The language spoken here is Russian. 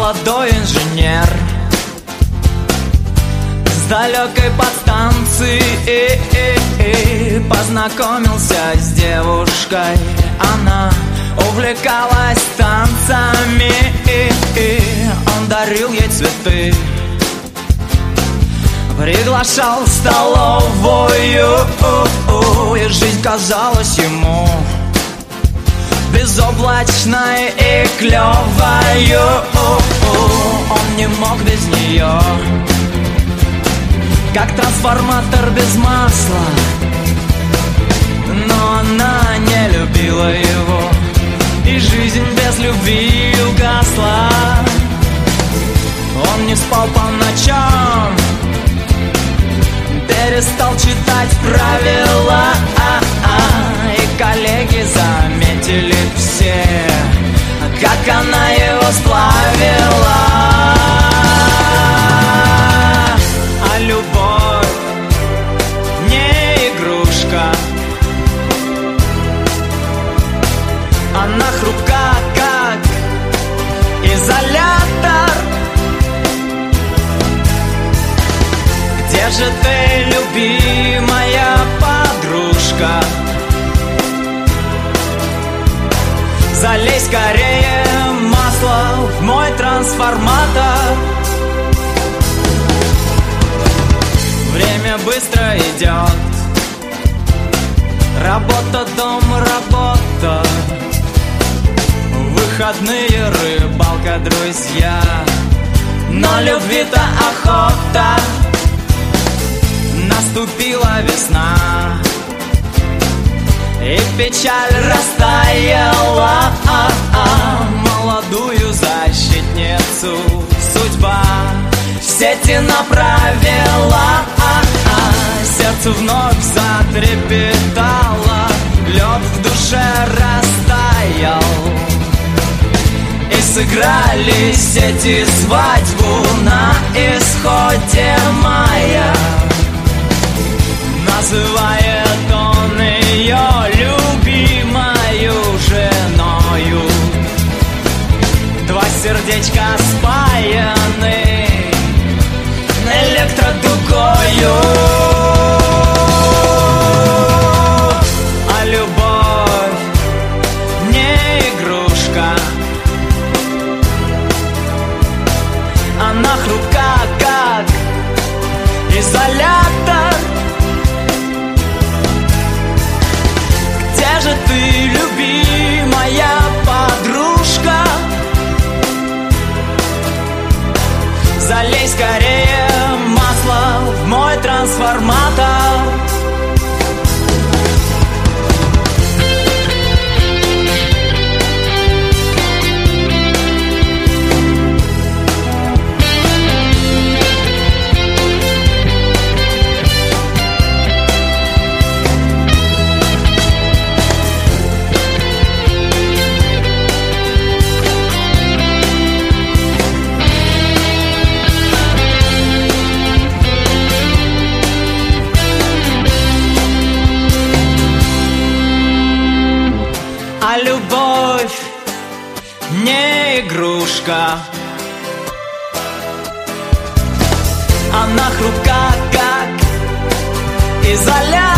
молодой инженер с далекой подстанции познакомился с девушкой. Она увлекалась танцами, он дарил ей цветы, приглашал в столовую, и жизнь казалась ему безоблачной и клевою. Он не мог без нее, как трансформатор без масла. Но она не любила его, и жизнь без любви угасла. Он не спал по ночам, перестал читать правила, и коллеги заметили все, как она его сплавила. А любовь не игрушка, она хрупка, как изолятор. Где же ты, любимая подружка? Залей скорее масло в мой трансформатор. Время быстро идет, работа, дом, работа, выходные, рыбалка, друзья. Но любви-то охота. Наступила весна, и печаль растаяла. Молодую защитницу судьба в сети направила. Сердце вновь затрепетало, лед в душе растаял, и сыграли сети свадьбу на исходе мая. Называет он ее любимою женою. Два сердечка спаяны электродугою. А любовь не игрушка, она хрупка, как изолятор. Где же ты, любимая подружка? Залей скорее масло в мой трансформатор. А любовь не игрушка, она хрупка, как изолятор.